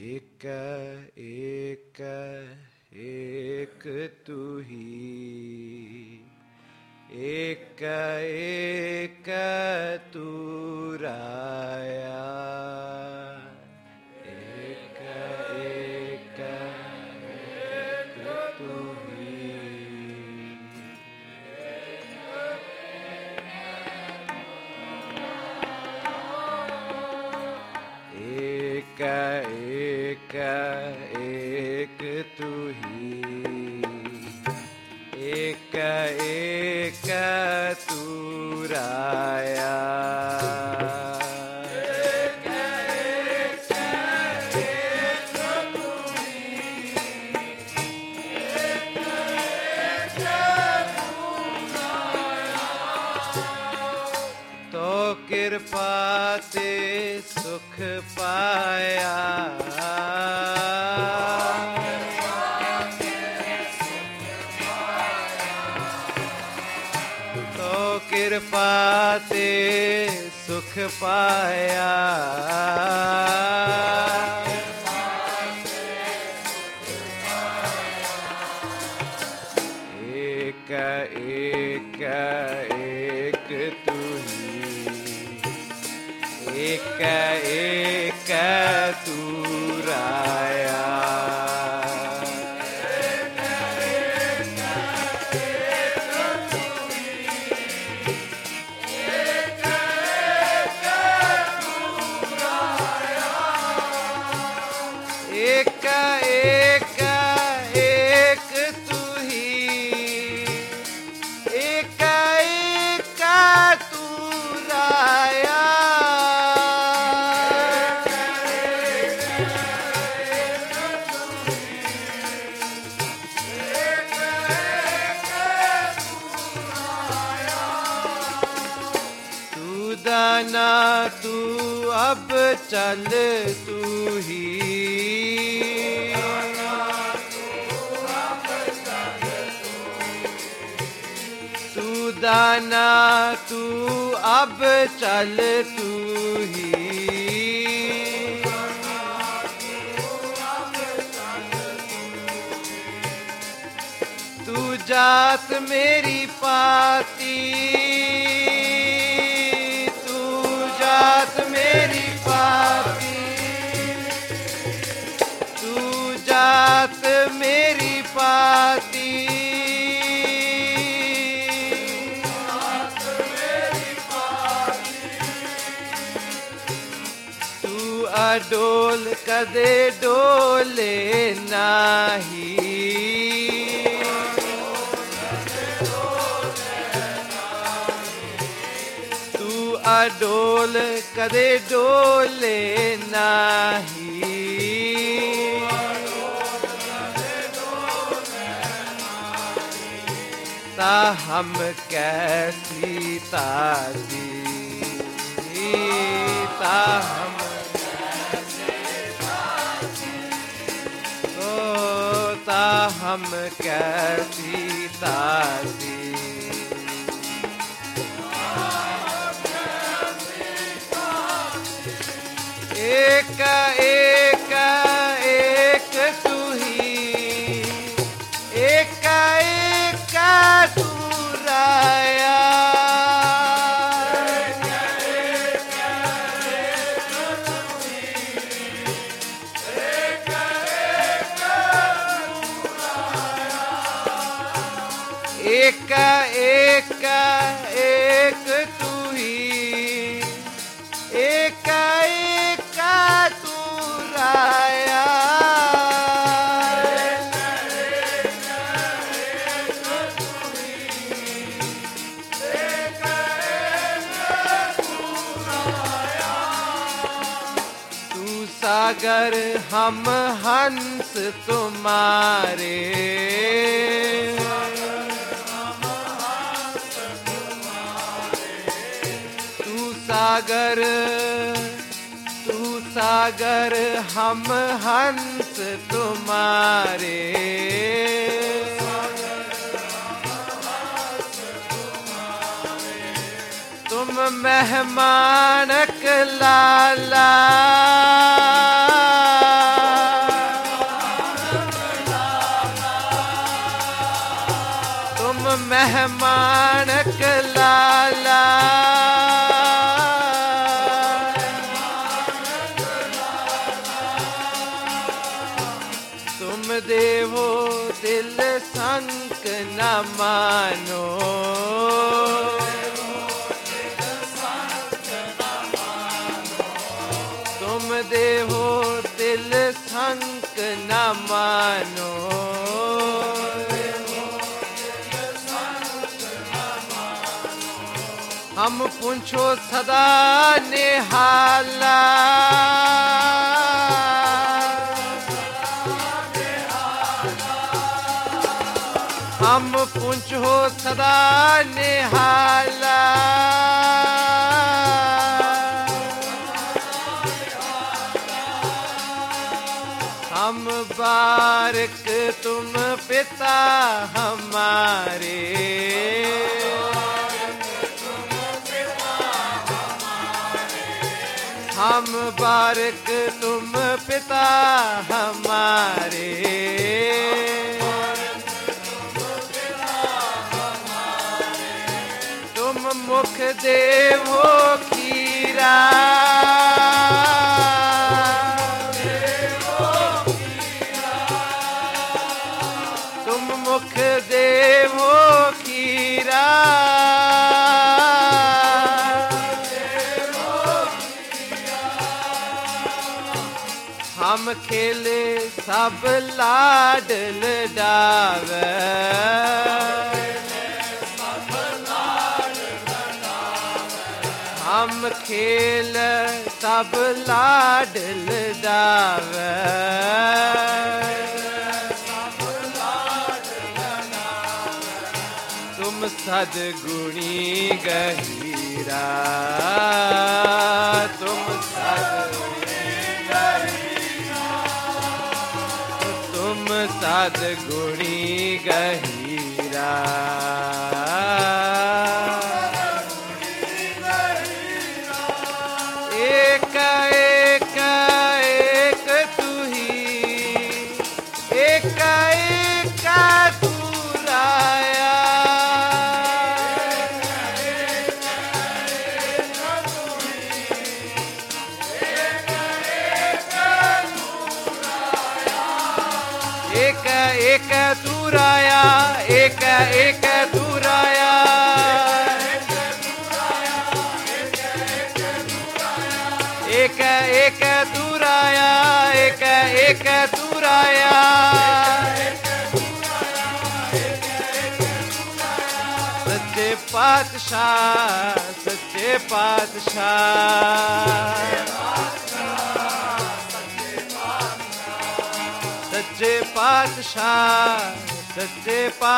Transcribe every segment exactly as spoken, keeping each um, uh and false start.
एक एक एक तू ही, एक एक तू राया, एक एक एक तू ही। एक एक एक तू ही, एक एक तू राया, एक एक एक तू ही, एक एक तू राया। तो कृपा ते सुख पाया, तो कृपा ते सुख पाया, एक एक एक तू ही, एक एक तू राया, एक एक एक तू ही, एक एक तू राया, एक एक एक तू ही, एक एक तू राया। दाना तू अब चल तू ही, तू दाना तू अब चल तू ही, तू जात मेरी पाती, जात मेरी पाती, तू जात मेरी पाती, तू अडोल कदे डोले नाही, अडोल कदे डोले नाही, ता हम कैसी ताजी, ता हम कैसी ताजी, ओ ता हम कैसी ताजी, एक एक एक तू ही, एक एक तू राया, एक एक एक तू ही, एक एक तू राया, एक एक एक तू ही, एक एक तू राया, एक एक तू राया, तू सागर हम हंस तुम्हारे, सागर तू सागर हम हंस तुम्हारे, तुम मेहमान लाला, माणक लाला तुम देवो दिल संक न मानो तुम देवो दिल संक न मानो हम पूछो सदा निहाला हम पूछो सदा निहाला हम बारक तुम पिता हमारे हम बारक तुम पिता हमारे तुम मुख देवो खीरा तुम मुख देवो खीरा हम खेले सब लाडल डावे हम खेल सब लाडल डावे तुम सदगुणी गहीरा तुम सदगुणी तुम सदगुणी गहीरा एक एक एक तू ही एक एक तू राया एक एक तू राया एक एक तू राया एक एक तू राया एक एक तू राया सच्चे पातशाह सच्चे पातशाह सच्चे पातशाह सच्चे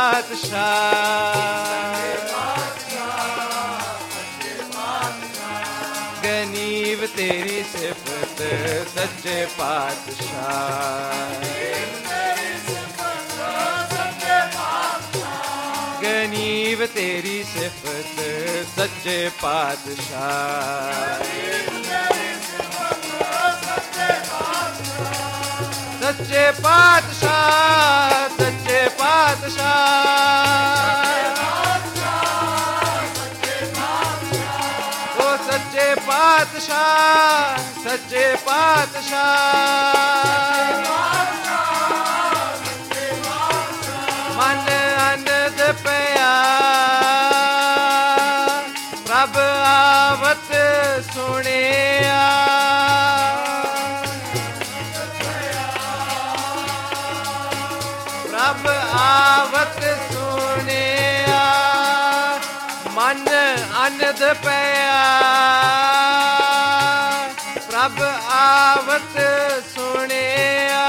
पातशाह गनीव तेरी सिफत सच्चे पातशाह गनीव तेरी सिफत सच्चे पातशाह सच्चे पातशाह सच्चे पातशाह ओ सच्चे पातशाह सच्चे पातशाह मन अनद पया प्रभ आवत सुनिया प्रभ आवत सुनिया मन अनद पया प्रभ आवत सुनिया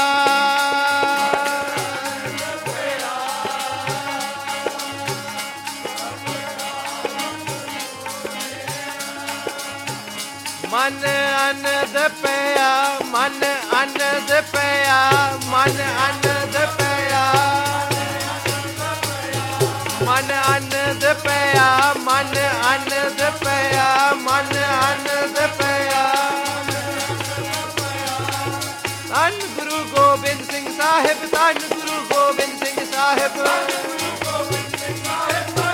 मन अनद पया मन अनद पया मन अनद पया मन अनद पया मन अनद पया मन अनद पया धन गुरु गोबिंद सिंह साहिब धन गुरु गोबिंद सिंह साहिब